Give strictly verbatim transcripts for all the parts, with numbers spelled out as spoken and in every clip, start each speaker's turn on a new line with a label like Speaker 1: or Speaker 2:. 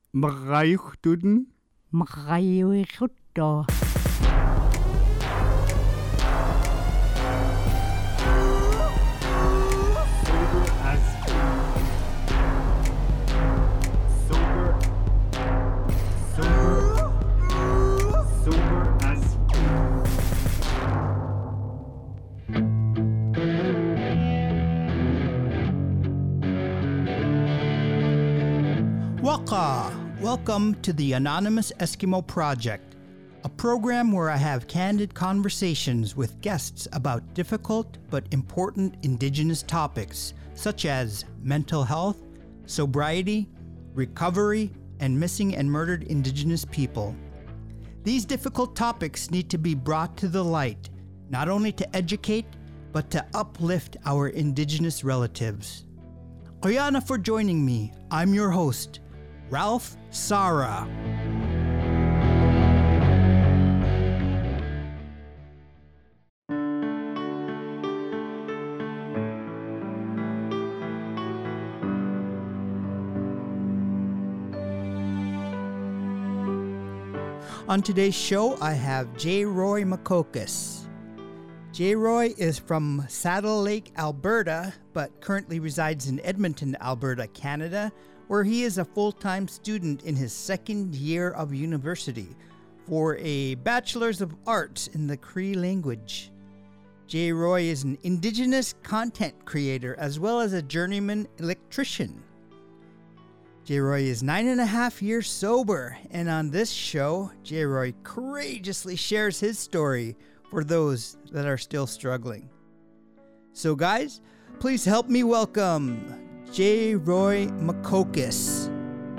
Speaker 1: Makakayukdun?
Speaker 2: Makakayukdo.
Speaker 3: Waka! Welcome to the Anonymous Eskimo Project, a program where I have candid conversations with guests about difficult but important Indigenous topics such as mental health, sobriety, recovery, and missing and murdered Indigenous people. These difficult topics need to be brought to the light, not only to educate, but to uplift our Indigenous relatives. Koyana for joining me. I'm your host, Ralph Sara. On today's show, I have J. Roy Makokas. J. Roy is from Saddle Lake, Alberta, but currently resides in Edmonton, Alberta, Canada, where he is a full-time student in his second year of university for a Bachelor's of Arts in the Cree language. J. Roy is an Indigenous content creator as well as a journeyman electrician. J. Roy is nine and a half years sober, and on this show, J. Roy courageously shares his story for those that are still struggling. So guys, please help me welcome J. Roy Makokas.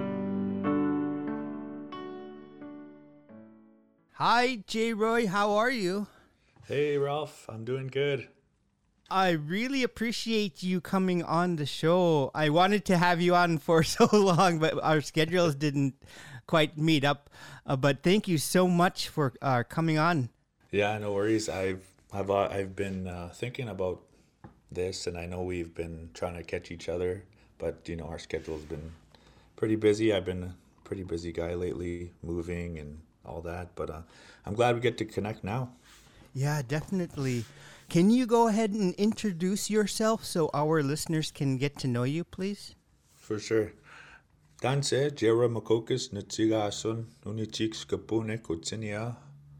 Speaker 3: Hi, J. Roy. How are you?
Speaker 4: Hey, Ralph. I'm doing good.
Speaker 3: I really appreciate you coming on the show. I wanted to have you on for so long, but our schedules didn't quite meet up. Uh, but thank you so much for uh, coming on.
Speaker 4: Yeah, no worries. I've I've uh, I've been uh, thinking about this, and I know we've been trying to catch each other, but you know our schedule's been pretty busy. I've been a pretty busy guy lately, moving and all that. But uh, I'm glad we get to connect now.
Speaker 3: Yeah, definitely. Can you go ahead and introduce yourself so our listeners can get to know you, please?
Speaker 4: For sure. Danse Jera Makokas Nutiga Asun Unichik Kapune Kotinia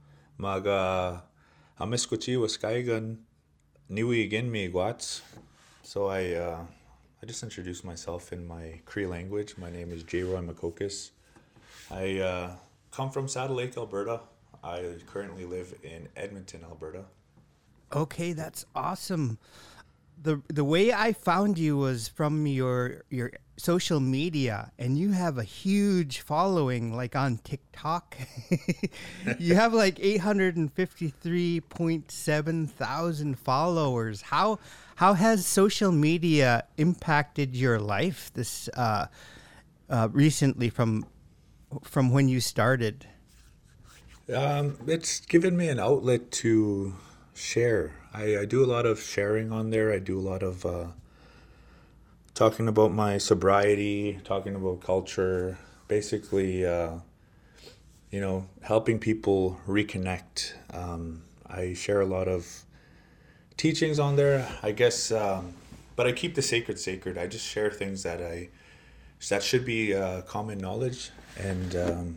Speaker 4: Maga Amiskochi Waskaigan Niwi again me Guats. So I uh, I just introduced myself in my Cree language. My name is J. Roy Makokas. I uh, come from Saddle Lake, Alberta. I currently live in Edmonton, Alberta.
Speaker 3: Okay, that's awesome. The the way I found you was from your your social media, and you have a huge following, like on TikTok. You have like eight hundred fifty-three point seven thousand followers. How how has social media impacted your life this uh, uh, recently from from when you started?
Speaker 4: Um, it's given me an outlet to share. I, I do a lot of sharing on there. I do a lot of uh, talking about my sobriety, talking about culture, basically, uh, you know, helping people reconnect. Um, I share a lot of teachings on there, I guess, um, but I keep the sacred sacred. I just share things that I that should be uh, common knowledge, and um,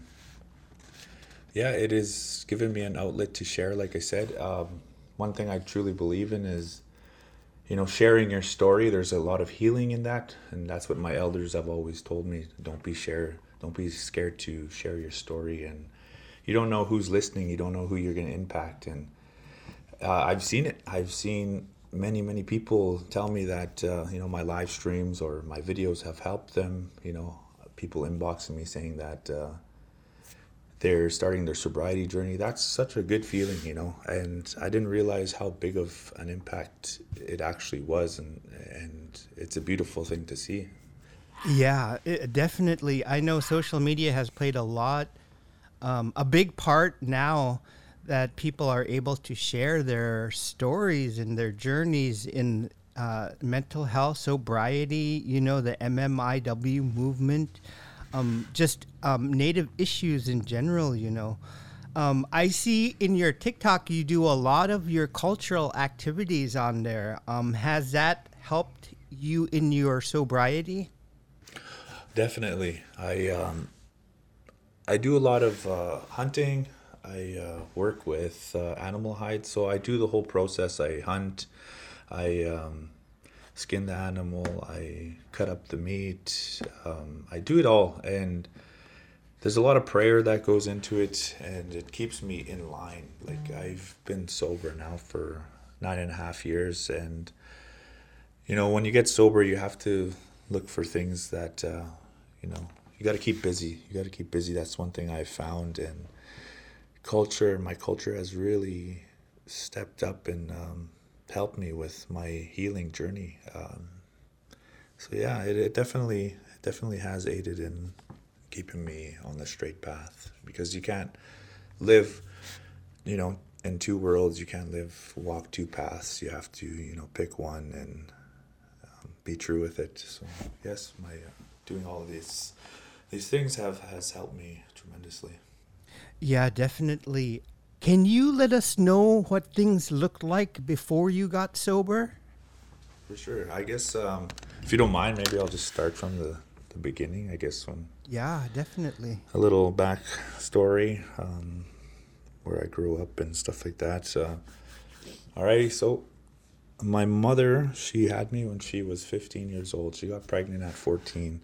Speaker 4: yeah, it has given me an outlet to share. Like I said, um, one thing I truly believe in is, you know, sharing your story. There's a lot of healing in that, and that's what my elders have always told me. Don't be share, don't be scared to share your story, and you don't know who's listening. You don't know who you're going to impact, and uh, I've seen it. I've seen many, many people tell me that uh, you know my live streams or my videos have helped them. You know, people inboxing me saying that. Uh, they're starting their sobriety journey. That's such a good feeling, you know, and I didn't realize how big of an impact it actually was, and and it's a beautiful thing to see.
Speaker 3: Yeah, it, definitely. I know social media has played a lot, um, a big part now that people are able to share their stories and their journeys in uh, mental health, sobriety, you know, the M M I W movement. um, just um, Native issues in general, you know. Um, I see in your TikTok you do a lot of your cultural activities on there. Um, has that helped you in your sobriety?
Speaker 4: Definitely. I um, I do a lot of uh, hunting. I uh, work with uh, animal hides, so I do the whole process. I hunt. I um, skin the animal. I cut up the meat. Um, I do it all, and there's a lot of prayer that goes into it, and it keeps me in line. Like, I've been sober now for nine and a half years, and you know, when you get sober, you have to look for things that uh, you know, you got to keep busy. You got to keep busy. That's one thing I've found, and culture, my culture has really stepped up and um, helped me with my healing journey. Um, so yeah, it, it definitely, it definitely has aided in keeping me on the straight path, because you can't live, you know, in two worlds. You can't live, walk two paths. You have to, you know, pick one and um, be true with it. So yes, my uh, doing all of these these things have has helped me tremendously.
Speaker 3: Yeah, definitely. Can you let us know what things looked like before you got sober?
Speaker 4: For sure. I guess um, if you don't mind, maybe I'll just start from the, the beginning. I guess when
Speaker 3: Yeah, definitely.
Speaker 4: a little back story, um, where I grew up and stuff like that. Uh, alrighty, so my mother, she had me when she was fifteen years old. She got pregnant at fourteen.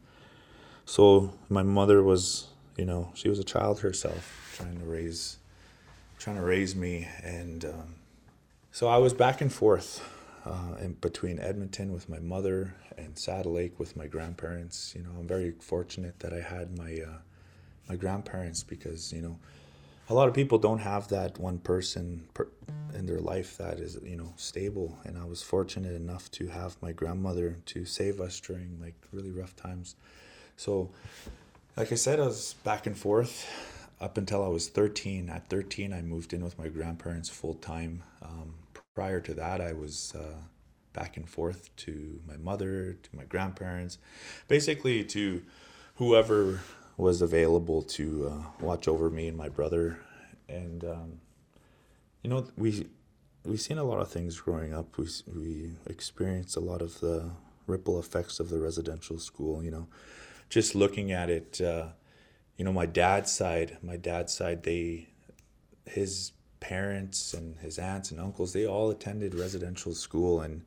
Speaker 4: So my mother was, you know, she was a child herself, trying to raise, trying to raise me, and um, so I was back and forth uh, in between Edmonton with my mother and Saddle Lake with my grandparents. You know, I'm very fortunate that I had my uh, my grandparents, because you know, a lot of people don't have that one person per- in their life that is, you know, stable, and I was fortunate enough to have my grandmother to save us during like really rough times. So, like I said, I was back and forth up until I was thirteen. At thirteen, I moved in with my grandparents full time. Um, prior to that, I was uh, back and forth to my mother, to my grandparents, basically to whoever was available to uh, watch over me and my brother. And um, you know, we we seen a lot of things growing up. We we experienced a lot of the ripple effects of the residential school. You know, just looking at it, uh, you know, my dad's side, my dad's side, they, his parents and his aunts and uncles, they all attended residential school, and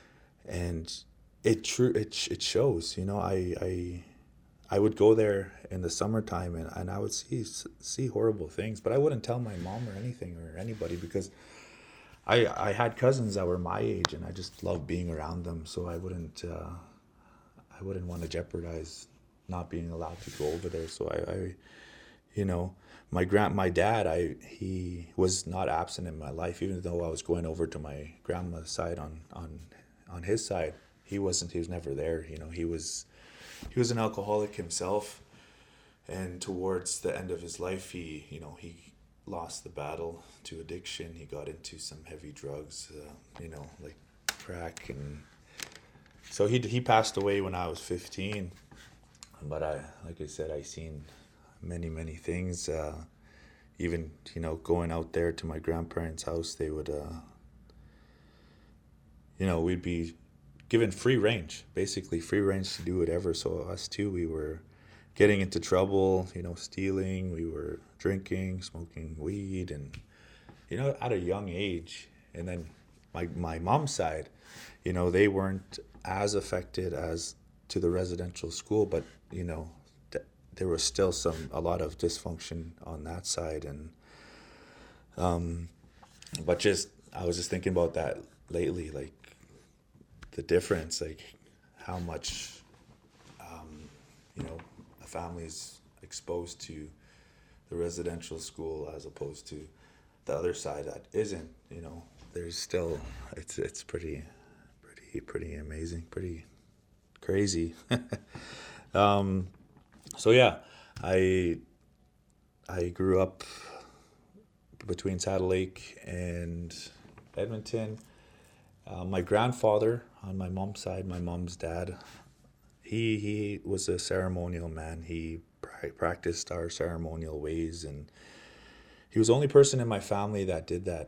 Speaker 4: and it true it it shows. You know, I I I would go there in the summertime, and, and I would see see horrible things, but I wouldn't tell my mom or anything or anybody, because I I had cousins that were my age, and I just loved being around them, so I wouldn't uh, I wouldn't want to jeopardize not being allowed to go over there. So I, I you know, my grand my dad, I he was not absent in my life, even though I was going over to my grandma's side on on on his side. He wasn't. He was never there. You know, he was he was an alcoholic himself, and towards the end of his life, he you know he lost the battle to addiction. He got into some heavy drugs, uh, you know, like crack, and so he he passed away when I was fifteen. But I, like I said, I seen many, many things. Uh, even, you know, going out there to my grandparents' house, they would, uh, you know, we'd be given free range, basically free range to do whatever. So us too, we were getting into trouble, you know, stealing, we were drinking, smoking weed, and, you know, at a young age. And then my, my mom's side, you know, they weren't as affected as to the residential school, but you know, th- there was still some a lot of dysfunction on that side, and um, but just I was just thinking about that lately, like the difference, like how much um, you know, a family's exposed to the residential school as opposed to the other side that isn't. You know, there's still it's it's pretty pretty pretty amazing, pretty crazy. um, so yeah, I I grew up between Saddle Lake and Edmonton. Uh, my grandfather on my mom's side, my mom's dad, he he was a ceremonial man. He pra- practiced our ceremonial ways, and he was the only person in my family that did that.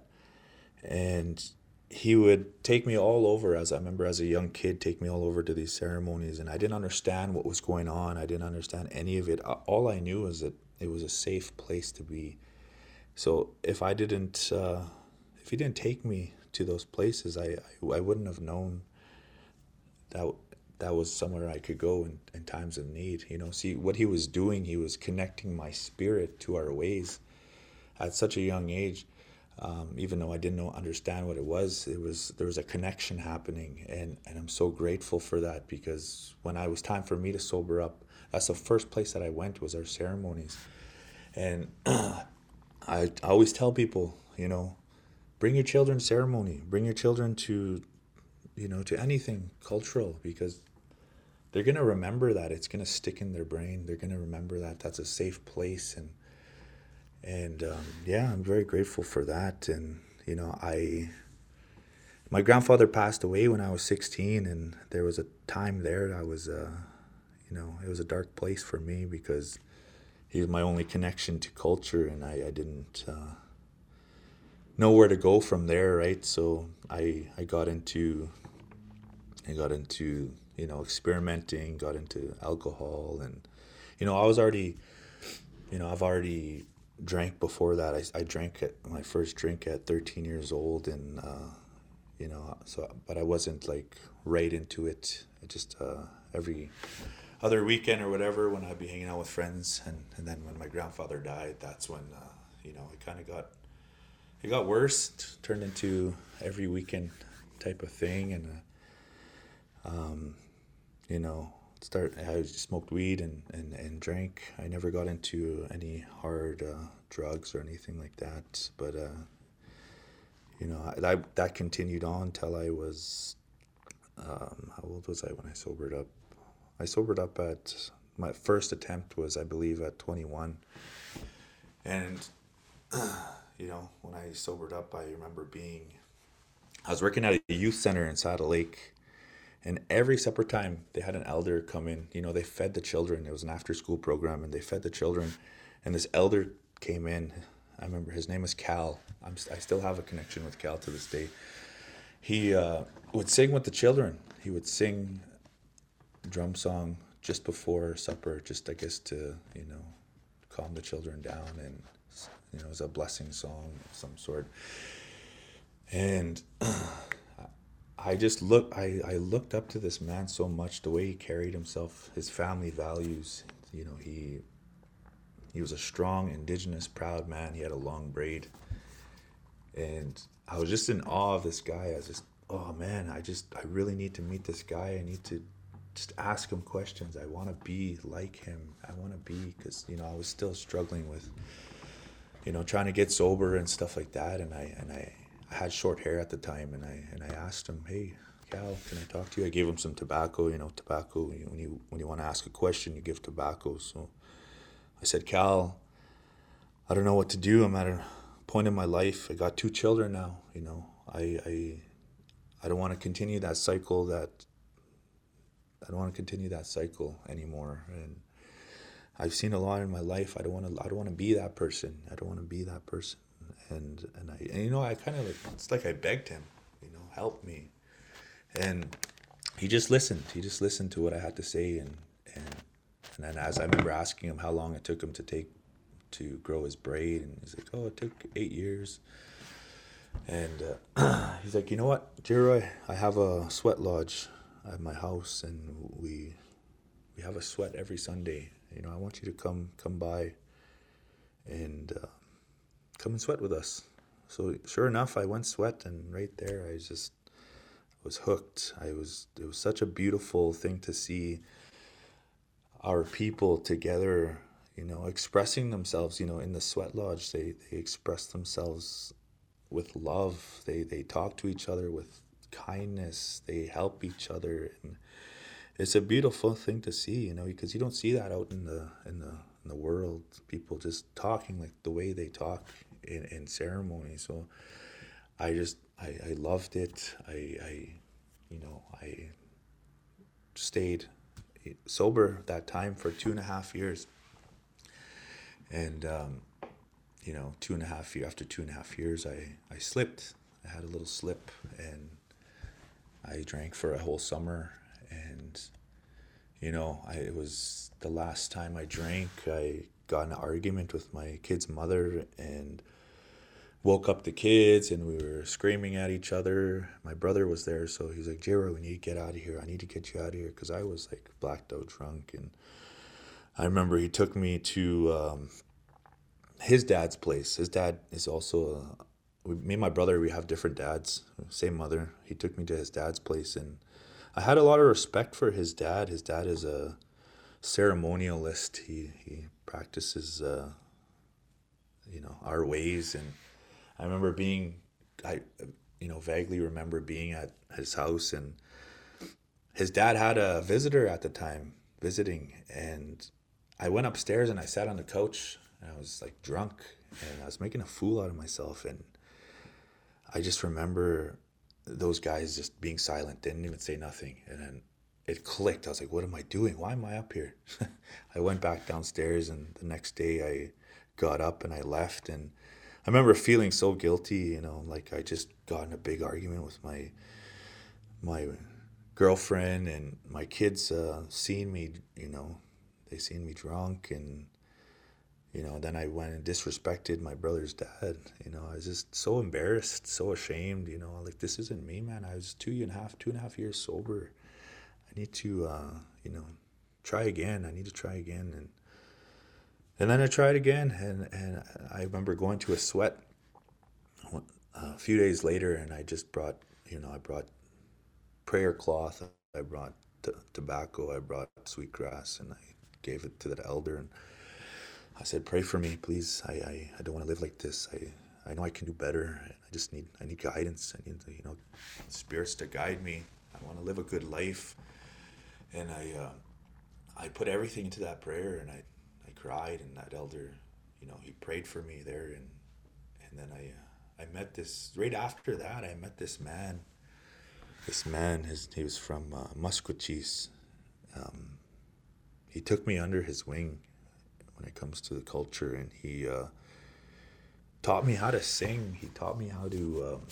Speaker 4: And he would take me all over, as I remember as a young kid, take me all over to these ceremonies, and I didn't understand what was going on. I didn't understand any of it. All I knew was that it was a safe place to be. So if I didn't, uh, if he didn't take me to those places, I, I, I wouldn't have known that that was somewhere I could go in, in times of need. You know, see what he was doing, he was connecting my spirit to our ways at such a young age. Um, even though I didn't know, understand what it was, it was there was a connection happening, and, and I'm so grateful for that, because when I was time for me to sober up, that's the first place that I went, was our ceremonies. And I, I always tell people, you know, bring your children to ceremony, bring your children to, you know, to anything cultural, because they're going to remember that. It's going to stick in their brain. They're going to remember that that's a safe place. And And um, yeah, I'm very grateful for that. And, you know, I, my grandfather passed away when I was sixteen, and there was a time there I was, uh, you know, it was a dark place for me, because he was my only connection to culture, and I, I didn't uh, know where to go from there, right? So I, I got into, I got into, you know, experimenting, got into alcohol, and, you know, I was already, you know, I've already drank before that. I, I drank at my first drink at thirteen years old, and uh, you know, so but I wasn't like right into it. I just uh, every other weekend or whatever, when I'd be hanging out with friends, and, and then when my grandfather died, that's when uh, you know, it kind of got it got worse. It turned into every weekend type of thing, and uh, um, you know. Start. I smoked weed and, and, and drank. I never got into any hard uh, drugs or anything like that. But uh, you know, I, that that continued on till I was um, how old was I when I sobered up? I sobered up at my first attempt was, I believe, at twenty-one. And you know, when I sobered up, I remember being. I was working at a youth center in Saddle Lake. And every supper time, they had an elder come in. You know, they fed the children. It was an after-school program, and they fed the children. And this elder came in. I remember his name was Cal. I'm, I still have a connection with Cal to this day. He uh, would sing with the children. He would sing a drum song just before supper, just, I guess, to, you know, calm the children down. And, you know, it was a blessing song of some sort. And I just look. I, I looked up to this man so much, the way he carried himself, his family values. You know, he he was a strong, indigenous, proud man. He had a long braid, and I was just in awe of this guy. I was just, oh man, I just, I really need to meet this guy. I need to just ask him questions. I want to be like him. I want to be, because you know, I was still struggling with, you know, trying to get sober and stuff like that, and I and I. I had short hair at the time, and I and I asked him, "Hey, Cal, can I talk to you?" I gave him some tobacco. You know, tobacco. When you when you want to ask a question, you give tobacco. So I said, "Cal, I don't know what to do. I'm at a point in my life. I got two children now. You know, I I I don't want to continue that cycle. That I don't want to continue that cycle anymore. And I've seen a lot in my life. I don't want to. I don't want to be that person. I don't want to be that person." And and I and you know I kind of like, it's like I begged him, you know, help me, and he just listened. He just listened to what I had to say, and and and then as I remember asking him how long it took him to take to grow his braid, and he's like, oh, it took eight years. And uh, he's like, you know what, J-Roy, I have a sweat lodge at my house, and we we have a sweat every Sunday. You know, I want you to come come by, and. Uh, come and sweat with us. So sure enough, I went sweat, and right there I just was hooked. I was it was such a beautiful thing to see our people together, you know, expressing themselves, you know, in the sweat lodge. They they express themselves with love. They they talk to each other with kindness. They help each other, and it's a beautiful thing to see, you know, because you don't see that out in the in the in the world. People just talking like the way they talk in, in ceremony. So I just I, I loved it. I I you know I stayed sober that time for two and a half years. And, um, you know, two and a half year after two and a half years, I, I slipped. I had a little slip, and I drank for a whole summer. And, you know, I, it was the last time I drank. I got in an argument with my kid's mother and woke up the kids, and we were screaming at each other. My brother was there, so he's like, J-Roy, we need to get out of here. I need to get you out of here, because I was like blacked out drunk. And I remember he took me to um, his dad's place. His dad is also, uh, we, me and my brother, we have different dads, same mother. He took me to his dad's place, and I had a lot of respect for his dad. His dad is a ceremonialist. He, he practices, uh, you know, our ways. And I remember being, I, you know, vaguely remember being at his house, and his dad had a visitor at the time visiting, and I went upstairs and I sat on the couch, and I was like drunk, and I was making a fool out of myself. And I just remember those guys just being silent, didn't even say nothing. And then it clicked. I was like, what am I doing? Why am I up here? I went back downstairs, and the next day I got up and I left. And I remember feeling so guilty, you know, like I just got in a big argument with my my girlfriend, and my kids uh, seen me, you know, they seen me drunk. And, you know, then I went and disrespected my brother's dad. You know, I was just so embarrassed, so ashamed, you know, like, this isn't me, man. I was two and a half, two and a half years sober. I need to, uh, you know, try again. I need to try again. And And then I tried again, and, and I remember going to a sweat a few days later, and I just brought, you know, I brought prayer cloth, I brought t- tobacco, I brought sweetgrass, and I gave it to the elder, and I said, pray for me, please. I, I, I don't want to live like this. I, I know I can do better. I just need, I need guidance. I need, you know, spirits to guide me. I want to live a good life. And I, uh, I put everything into that prayer, and I, I cried, and that elder, you know, he prayed for me there, and and then I uh, I met this, right after that, I met this man. This man, his he was from uh, Musqueam. Um, he took me under his wing when it comes to the culture, and he uh, taught me how to sing. He taught me how to, um,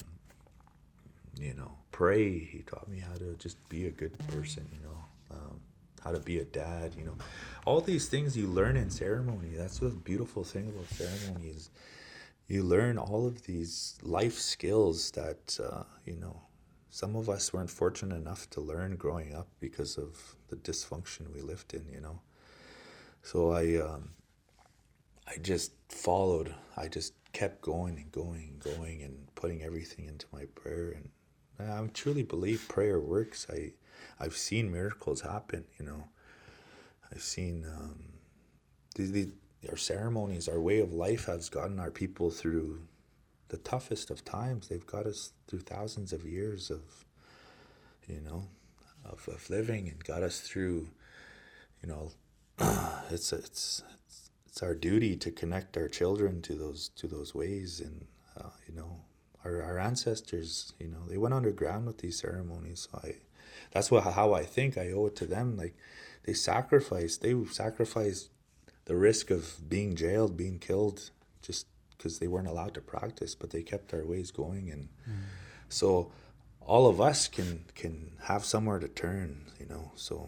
Speaker 4: you know, pray. He taught me how to just be a good person, you know. Um, how to be a dad, you know, all these things you learn in ceremony. That's the beautiful thing about ceremony, is you learn all of these life skills that, uh, you know, some of us weren't fortunate enough to learn growing up because of the dysfunction we lived in, you know. So I, um, I just followed, I just kept going and going and going and putting everything into my prayer. And I truly believe prayer works. I, I've seen miracles happen, you know. I've seen um, these, these, our ceremonies, our way of life has gotten our people through the toughest of times. They've got us through thousands of years of, you know, of, of living, and got us through, you know, it's, it's it's it's our duty to connect our children to those to those ways. And uh, you know, our our ancestors, you know, they went underground with these ceremonies. So I. That's what how I think I owe it to them. Like, they sacrificed, they sacrificed the risk of being jailed, being killed, just because they weren't allowed to practice, but they kept our ways going. And mm. so all of us can can have somewhere to turn, you know. So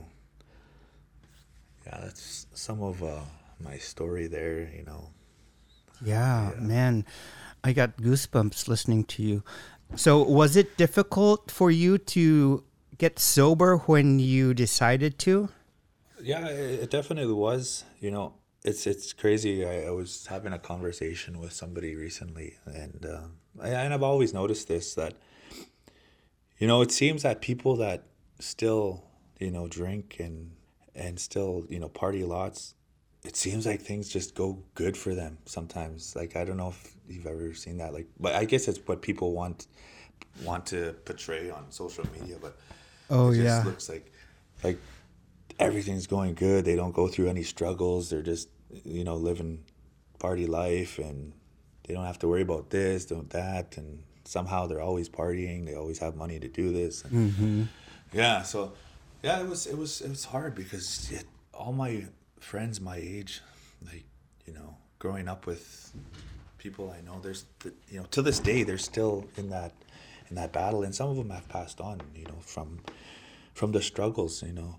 Speaker 4: yeah, that's some of uh, my story there, you know.
Speaker 3: Yeah, yeah, man, I got goosebumps listening to you. So was it difficult for you to get sober when you decided to?
Speaker 4: Yeah, it definitely was. You know, it's it's crazy. I, I was having a conversation with somebody recently, and uh, I, and I've always noticed this, that, you know, it seems that people that still, you know, drink and and still, you know, party lots, it seems like things just go good for them sometimes. Like, I don't know if you've ever seen that. Like, but I guess it's what people want want to portray on social media, but.
Speaker 3: Oh,
Speaker 4: it just
Speaker 3: yeah.
Speaker 4: looks like like everything's going good. They don't go through any struggles. They're just, you know, living party life, and they don't have to worry about this, don't that, and somehow they're always partying. They always have money to do this. And
Speaker 3: mm-hmm.
Speaker 4: Yeah, so yeah, it was it was it was hard, because it, all my friends my age, like, you know, growing up with people I know, there's, you know, to this day, they're still in that, in that battle, and some of them have passed on, you know, from, from the struggles, you know.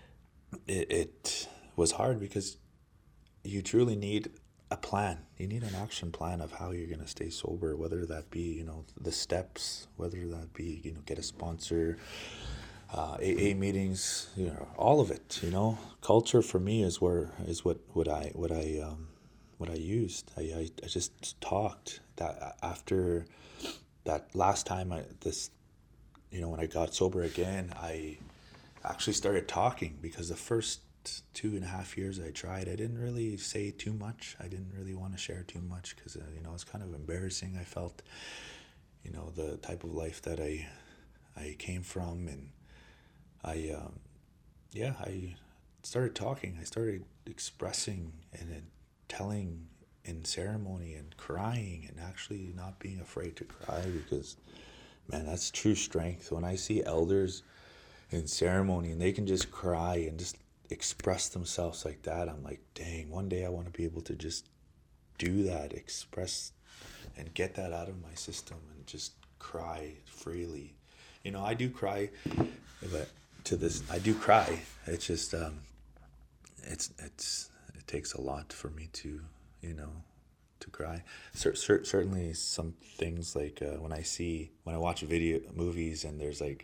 Speaker 4: It, it was hard because you truly need a plan. You need an action plan of how you're going to stay sober, whether that be, you know, the steps, whether that be, you know, get a sponsor, uh, A A meetings, you know, all of it, you know. Culture for me is where, is what, what I, what I, um, what I used. I, I, I just talked that after that last time I, this, you know, when I got sober again, I actually started talking, because the first two and a half years I tried, I didn't really say too much. I didn't really want to share too much because, uh, you know, it's kind of embarrassing. I felt, you know, the type of life that I, I came from, and I, um, yeah, I started talking. I started expressing and then telling in ceremony and crying, and actually not being afraid to cry, because, man, that's true strength. When I see elders in ceremony and they can just cry and just express themselves like that, I'm like, dang, one day I want to be able to just do that, express and get that out of my system and just cry freely. You know, I do cry, but to this, I do cry. It's just, um, it's, it's, it takes a lot for me to, you know, to cry. Cer- cer- certainly some things like uh, when I see, when I watch video movies and there's like,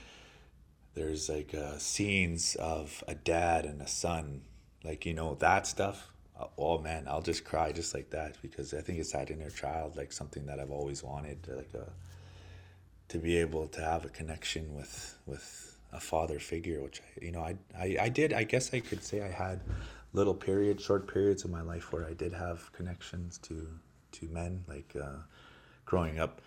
Speaker 4: there's like uh, scenes of a dad and a son, like, you know, that stuff. Oh man, I'll just cry just like that, because I think it's that inner child, like something that I've always wanted, like a, to be able to have a connection with with a father figure, which, you know, I, I, I did. I guess I could say I had little periods, short periods of my life where I did have connections to to men, like uh, growing up.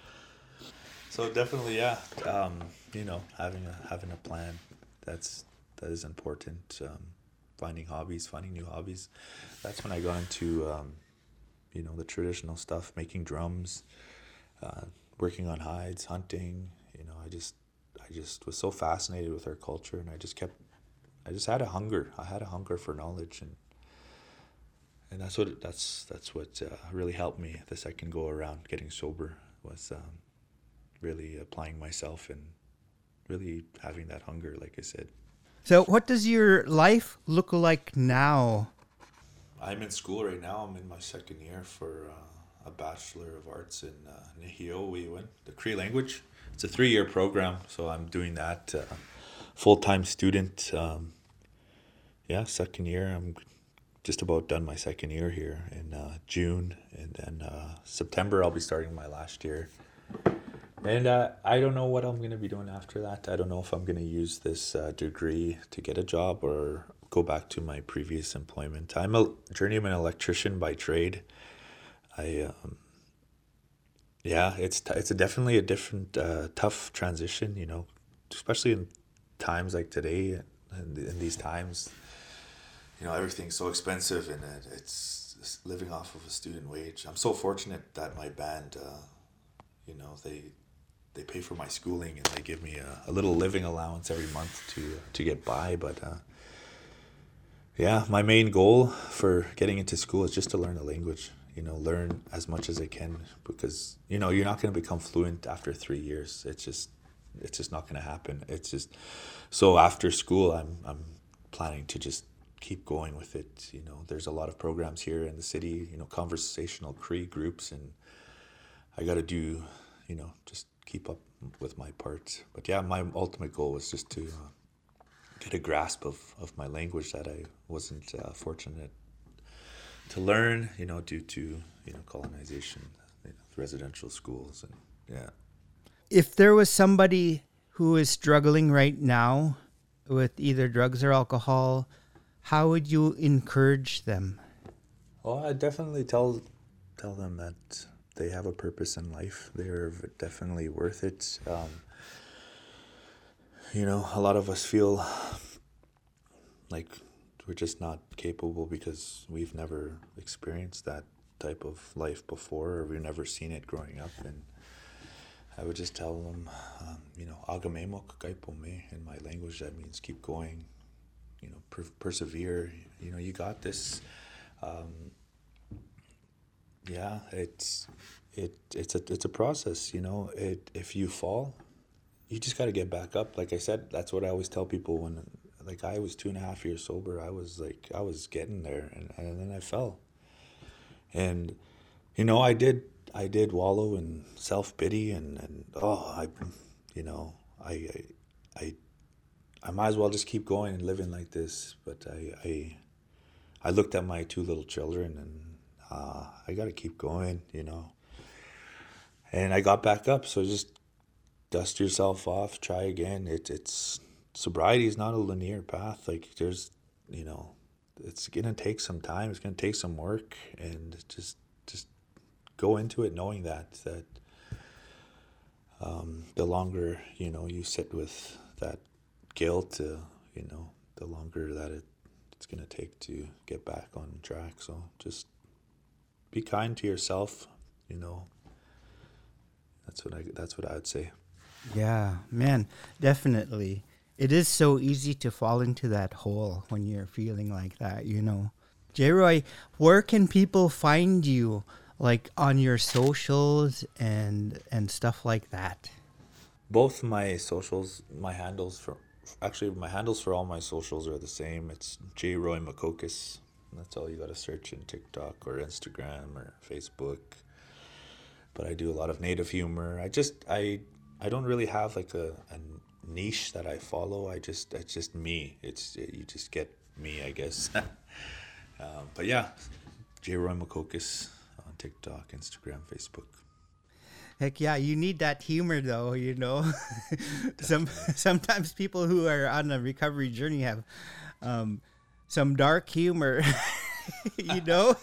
Speaker 4: So definitely, yeah. Um, you know, having a having a plan, that's that is important. Um, finding hobbies, finding new hobbies. That's when I got into, um, you know, the traditional stuff, making drums, uh, working on hides, hunting. You know, I just I just was so fascinated with our culture, and I just kept, I just had a hunger. I had a hunger for knowledge, and and that's what that's that's what uh, really helped me the second go around getting sober, was um, really applying myself and really having that hunger, like I said.
Speaker 3: So what does your life look like now?
Speaker 4: I'm in school right now. I'm in my second year for uh, a Bachelor of Arts in uh, Nihiyowiwin, the Cree language. It's a three-year program, so I'm doing that. Uh, full-time student. Um, yeah, second year. I'm just about done my second year here in uh, June, and then uh, September I'll be starting my last year. And uh, I don't know what I'm going to be doing after that. I don't know if I'm going to use this uh, degree to get a job or go back to my previous employment. I'm a journeyman electrician by trade. I, um, yeah, it's t- it's a definitely a different, uh, tough transition, you know, especially in times like today, and in these times, you know, everything's so expensive, and it, it's, it's living off of a student wage. I'm so fortunate that my band, uh, you know, they they pay for my schooling, and they give me a, a little living allowance every month to to get by. But uh, yeah, my main goal for getting into school is just to learn the language. You know, learn as much as I can, because, you know, you're not going to become fluent after three years. It's just it's just not going to happen. It's just, so after school, I'm I'm planning to just keep going with it. You know, there's a lot of programs here in the city. You know, conversational Cree groups, and I got to do, you know, just keep up with my part. But yeah, my ultimate goal was just to uh, get a grasp of, of my language that I wasn't uh, fortunate to learn, you know, due to, you know, colonization, you know, residential schools, and yeah.
Speaker 3: If there was somebody who is struggling right now with either drugs or alcohol, how would you encourage them?
Speaker 4: Well, I definitely tell tell them that they have a purpose in life. They're definitely worth it. Um, you know, a lot of us feel like we're just not capable because we've never experienced that type of life before, or we've never seen it growing up. And I would just tell them, um, you know, agamemok kaipome, in my language, that means keep going, you know, per- persevere, you know, you got this. Um, Yeah, it's it it's a it's a process, you know. It if you fall, you just got to get back up. Like I said, that's what I always tell people when, like, I was two and a half years sober. I was like, I was getting there, and, and then I fell. And, you know, I did, I did wallow in self-pity and, and, oh, I, you know, I, I, I, I might as well just keep going and living like this. But I, I, I looked at my two little children and, uh, I got to keep going, you know. And I got back up. So just dust yourself off, try again. It, it's sobriety is not a linear path. Like, there's, you know, it's gonna take some time. It's gonna take some work, and just just go into it knowing that that um, the longer, you know, you sit with that guilt, uh, you know, the longer that it it's gonna take to get back on track. So just be kind to yourself. You know, that's what I that's what I would say.
Speaker 3: Yeah, man, definitely. It is so easy to fall into that hole when you're feeling like that, you know. J-Roy, where can people find you, like on your socials and and stuff like that?
Speaker 4: Both my socials, my handles for actually my handles for all my socials are the same. It's J Roy Makokis. That's all you got to search in TikTok or Instagram or Facebook. But I do a lot of native humor. I just I I don't really have like a, a niche that I follow. I just it's just me. It's you just get me, I guess. um, but yeah, J Roy Makokis on TikTok, Instagram, Facebook.
Speaker 3: Heck yeah, you need that humor though, you know. some sometimes people who are on a recovery journey have um, some dark humor. you know.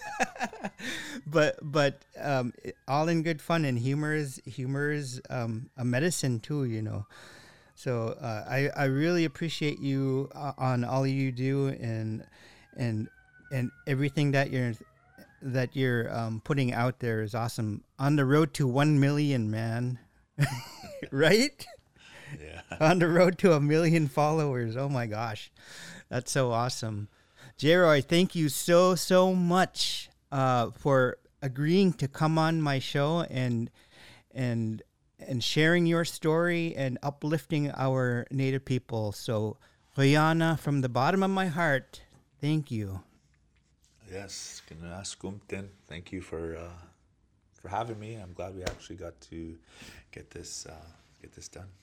Speaker 3: but but um, all in good fun, and humor is humor is um, a medicine too, you know. So uh, I I really appreciate you uh, on all you do and and and everything that you're that you're um, putting out there is awesome. On the road to one million, man. Right?
Speaker 4: Yeah.
Speaker 3: On the road to a million followers. Oh my gosh, that's so awesome. J-Roy, thank you so, so much uh, for agreeing to come on my show and and and sharing your story and uplifting our Native people. So, Rihanna, from the bottom of my heart, thank you.
Speaker 4: Yes, Kinaskumten. Thank you for uh, for having me. I'm glad we actually got to get this uh, get this done.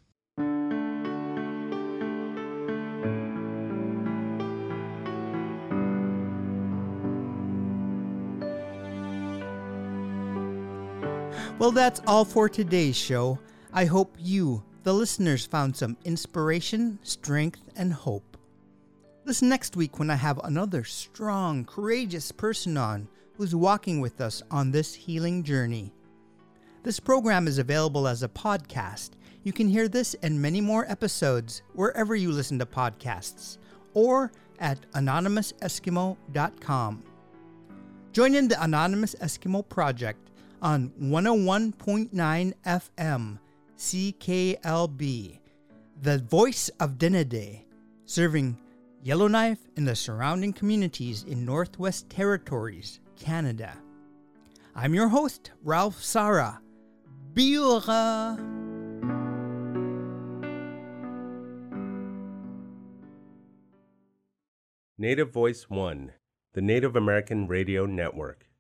Speaker 3: Well, that's all for today's show. I hope you, the listeners, found some inspiration, strength, and hope. Listen next week when I have another strong, courageous person on who's walking with us on this healing journey. This program is available as a podcast. You can hear this and many more episodes wherever you listen to podcasts or at anonymous eskimo dot com. Join in the Anonymous Eskimo Project on one oh one point nine F M, C K L B, the voice of Denedeh, serving Yellowknife and the surrounding communities in Northwest Territories, Canada. I'm your host, Ralph Sara. Biura!
Speaker 1: Native Voice One, the Native American Radio Network.